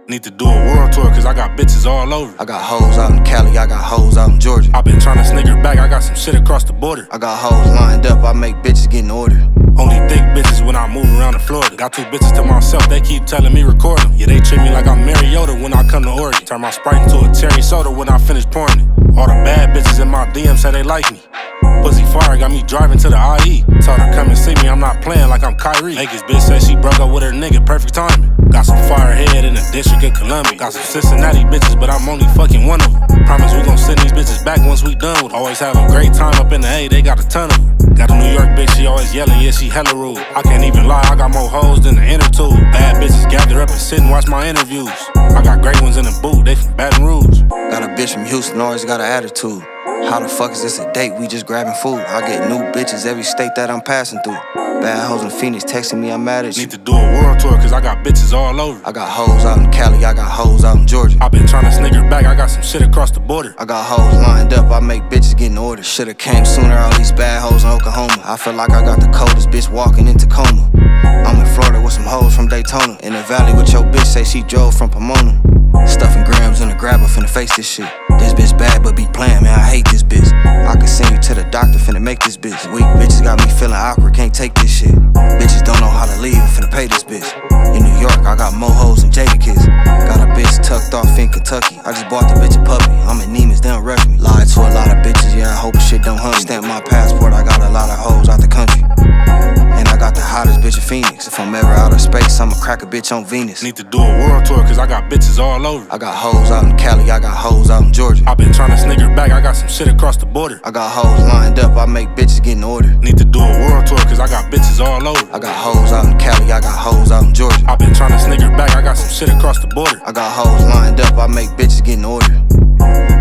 Need to do a world tour, cause I got bitches all over. I got hoes out in Cali, I got hoes out in Georgia. I been tryna snigger back, I got some shit across the border. I got hoes lined up, I make bitches get in order. Only thick bitches when I move around to Florida. Got 2 bitches to myself, they keep telling me record them. Yeah, they treat me like I'm Mariota when I come to Oregon. Turn my Sprite into a cherry soda when I finish pouring it. All the bad bitches in my DM say they like me. Pussy fire got me driving to the IE. Told her come and see me, I'm not playing like I'm Kyrie. Vegas bitch say she broke up with her nigga, perfect timing. Got some fire head in the District of Columbia. Got some Cincinnati bitches, but I'm only fucking one of them. Promise we gon' send these bitches back once we done with them. Always have a great time up in the A, they got a ton of them. Got a New York bitch, she always yelling, yeah, she hella rude. I can't even lie, I got more hoes than the inner tube. Bad bitches gather up and sit and watch my interviews. I got great ones in the boot, they from Baton Rouge. Got a bitch from Houston, always got an attitude. How the fuck is this a date? We just grabbing food. I get new bitches every state that I'm passing through. Bad hoes in Phoenix texting me, I'm mad at you. Need to do a world tour, cause I got bitches all over. I got hoes out in Cali, I got hoes out in Georgia. I been tryna snigger back, I got some shit across the border. I got hoes lined up, I make bitches get in order. Shoulda came sooner, all these bad hoes in Oklahoma. I feel like I got the coldest bitch walking in Tacoma. I'm in Florida with some hoes from Daytona. In the valley with your bitch, say she drove from Pomona. Stuffing grams in the grabber, finna face this shit. This bitch bad, but be playing, man, I hate this bitch. I can send you to the doctor, finna make this bitch. Weak bitches got me feeling awkward, can't take this shit. Bitches don't know how to leave, finna pay this bitch. In New York, I got more hoes than Jadakiss. Got a bitch tucked off in Kentucky. I just bought the bitch a puppy, I'm in Neiman's, they don't rush me. Lied to a lot of bitches, yeah, I hope shit don't hunt me. Stamp my passport, I got a lot of hoes out the country. And I got the hottest bitch in Phoenix. If I'm ever out of space, I'ma crack a bitch on Venus. Need to do a world tour, cause I got bitches all over. I got hoes out in Cali, I got hoes out in Georgia. I been tryna snigger back, I got some shit across the border. I got hoes lined up, I make bitches get in order. Need to do a world tour, cause I got bitches all over. I got hoes out in Cali, I got hoes out in Georgia. I been tryna snigger back, I got some shit across the border. I got hoes lined up, I make bitches get in order.